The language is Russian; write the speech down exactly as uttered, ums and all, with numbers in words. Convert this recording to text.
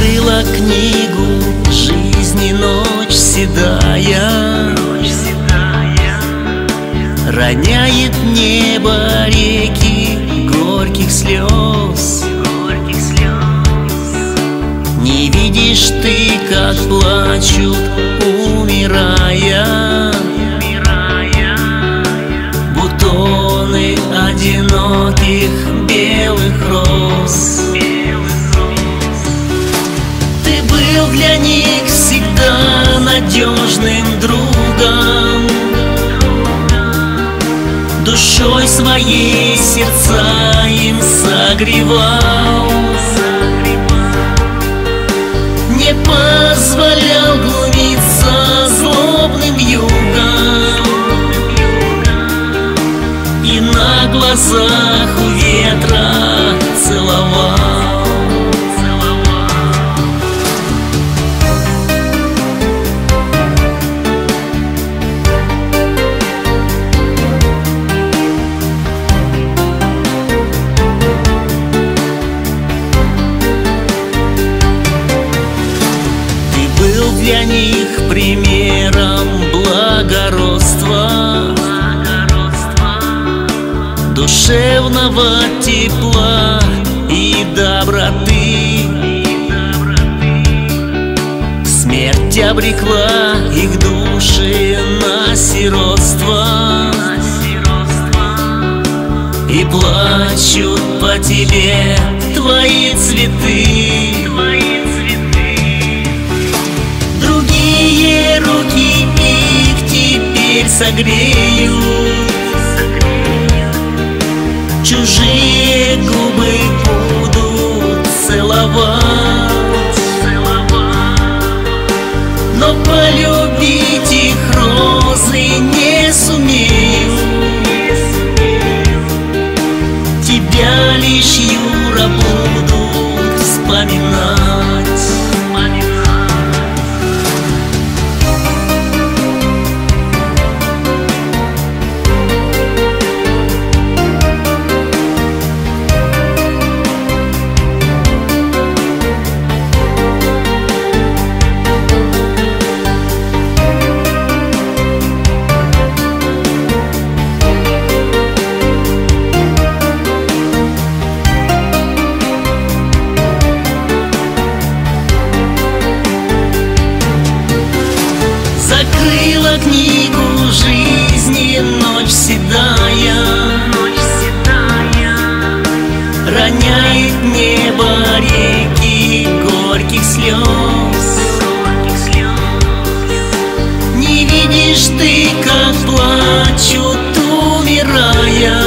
Закрыла книгу жизни ночь седая, роняет небо реки горьких слез. Не видишь ты, как плачут, умирая, бутоны одиноких белых роз. Ты был для них всегда надежным другом, душой своей сердца им согревал, не позволял глумиться злобным югом, и на глазах у ветра целовал. Для них примером благородства, душевного тепла и доброты. Смерть обрекла их души на сиротство, и плачут по тебе твои цветы. Другие руки их теперь согреют, чужие губы будут целовать, но полюбить их розы не сумеют. Тебя лишь, Юра, будут вспоминать. Закрыла книгу жизни ночь седая, роняет небо реки горьких слез. Не видишь ты, как плачут, умирая,